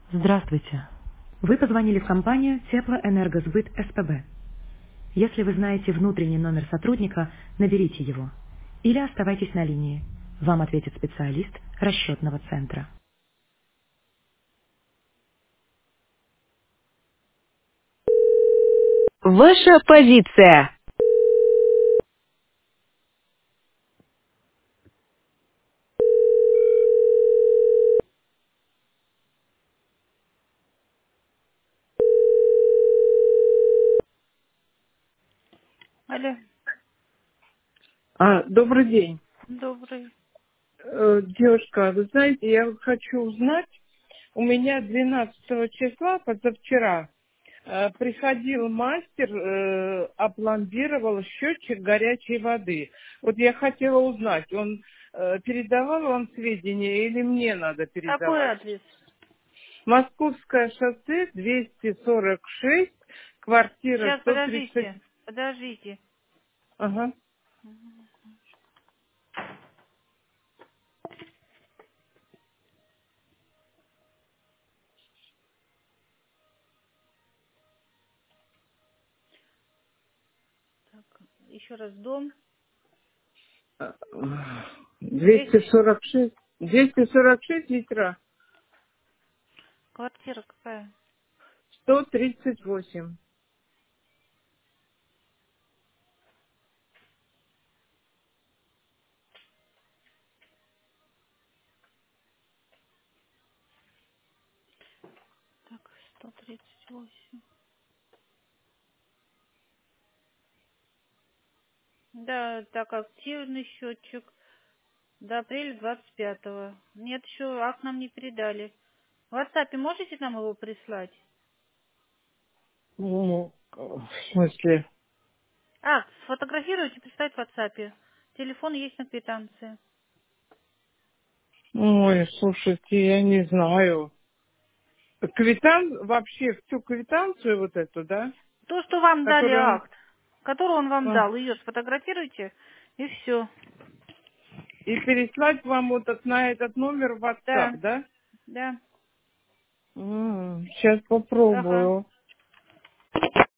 Здравствуйте. Вы позвонили в компанию Теплоэнергосбыт СПБ. Если вы знаете внутренний номер сотрудника, наберите его. Или оставайтесь на линии. Вам ответит специалист расчетного центра. Ваша позиция. Алло, Добрый день. добрый. Девушка, вы знаете, я вот хочу узнать, у меня 12 числа, позавчера, приходил мастер, опломбировал счетчик горячей воды. Вот я хотела узнать, он передавал вам сведения или мне надо Какой передавать? адрес? Московское шоссе, 246, квартира Сейчас, 130. подождите. Ага. Еще раз, дом. 200. 246. 246 литра. Квартира какая? 138. Так, 138. Да, так, активный счетчик до апреля 25-го. Нет, еще акт нам не передали. В WhatsApp можете нам его прислать? Ну, в смысле? Акт сфотографируйте, прислать в WhatsApp. Телефон есть на квитанции. Ой, слушайте, я не знаю. Вообще всю квитанцию вот эту, да? То, что вам дали Которую он... акт, который он вам а, дал, ее сфотографируйте, и все. И переслать вам вот на этот номер в WhatsApp, Да, да? да. Сейчас Ага. попробую.